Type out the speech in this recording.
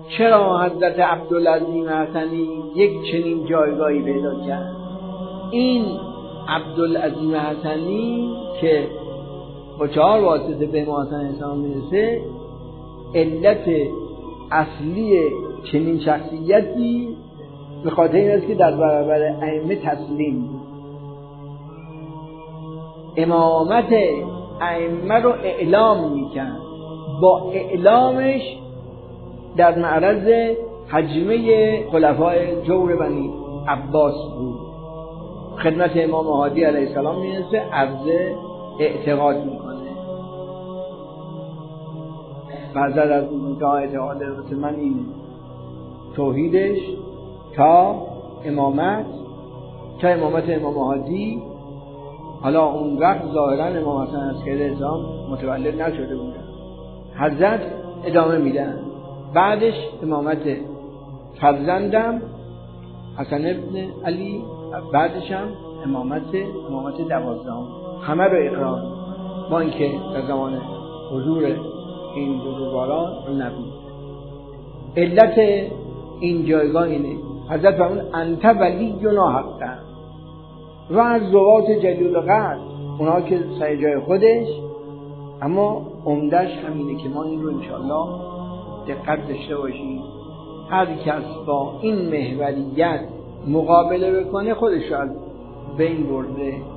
چرا حضرت عبدالعظیم حسنی یک چنین جایگاهی پیدا کرد؟ این عبدالعظیم حسنی که با 4 واسطه به امام حسن اسلام میرسه، علت اصلی چنین شخصیتی به خاطر این است که در برابر ائمه تسلیم بود. امامت ائمه رو اعلام میکرد، با اعلامش در معرض هجمه خلفای جور بنی عباس بود. خدمت امام هادی علیه السلام میرسه، عرض اعتقاد میکنه. بعضا از منتها اعتقاد من اینه، توحیدش تا امامت امام هادی. حالا اون وقت ظاهرا امام حسن عسکری اسلام متولد نشده بودن، حضرت ادامه میدن. بعدش امامت فرزندم حسن ابن علی، بعدش هم امامت 12 همه رو اقرار، با اینکه در زمان حضور این بزرگواران نبود. علت این جایگاه اینه، حضرت فرمود انت ولینا حقا، و از ذوات جلیل القدر، اونا که سر جای خودش، اما عمدش همینه که ما این رو انشاءالله دقت داشته باشیم. هر کس با این محوریت مقابله بکنه خودش رو از بین برده.